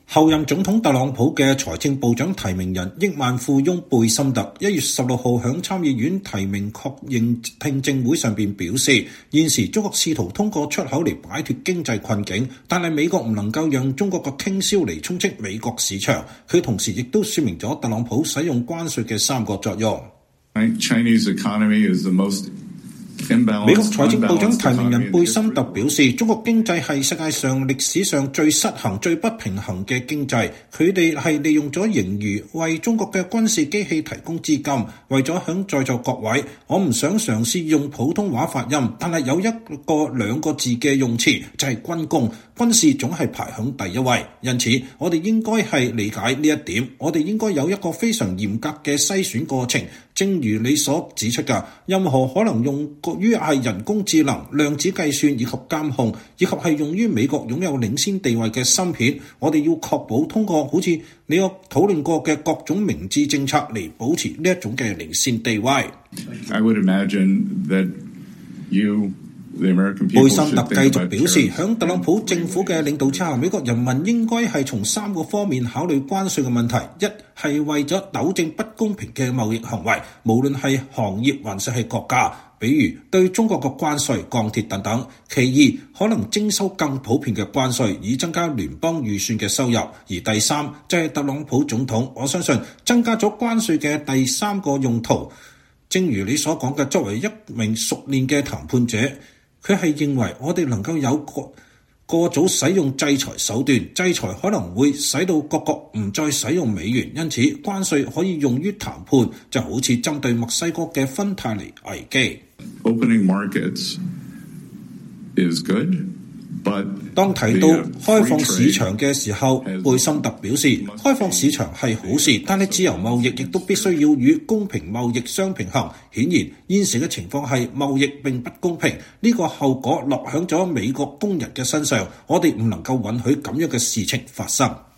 後任總統特朗普嘅財政部長提名人億萬富翁貝森特1月16號喺參議院提名確認聽證會上邊表示，現時中國試圖通過出口嚟擺脫經濟困境，但係美國唔能夠讓中國嘅傾銷嚟充斥美國市場。佢同時亦都說明咗特朗普使用關稅嘅3個作用。美國財政部長提名人貝森特表示，中國經濟係世界上歷史上最失衡、最不平衡嘅經濟。佢哋係利用咗盈餘為中國嘅軍事機器提供資金。為咗響在座各位，我唔想嘗試用普通話發音，但係有2個字嘅用詞就係軍工。軍事總係排響第一位，因此我哋應該係理解呢一點。我哋應該有一個非常嚴格嘅篩選過程。正如你所指出嘅，任何可能用於係人工智能、量子計算以及監控，以及係用於美國擁有領先地位嘅芯片，我哋要確保通過好似你有討論過嘅各種明智政策嚟保持呢一種嘅領先地位。貝森特繼續表示，響特朗普政府嘅領導之下，美國人民應該係從3個方面考慮關稅嘅問題。一係為咗糾正不公平嘅貿易行為，無論係行業還是係國家，比如對中國嘅關稅、鋼鐵等等。其二，可能徵收更普遍嘅關稅，以增加聯邦預算嘅收入。而第三，就係特朗普總統，我相信增加咗關稅嘅第3個用途。正如你所講嘅，作為一名熟練嘅談判者，佢係認為我哋能夠有過早使用制裁手段，制裁可能會使到各國唔再使用美元，因此關稅可以用於談判，就好似針對墨西哥嘅芬太尼危機。 Opening markets is good, but 當提到開放市場嘅時候，貝森特表示，開放市場係好事，但係自由貿易亦都必須要與公平貿易相平衡。顯然，現時嘅情況係貿易並不公平，呢個後果落響咗美國工人嘅身上，我哋唔能夠允許咁樣嘅事情發生。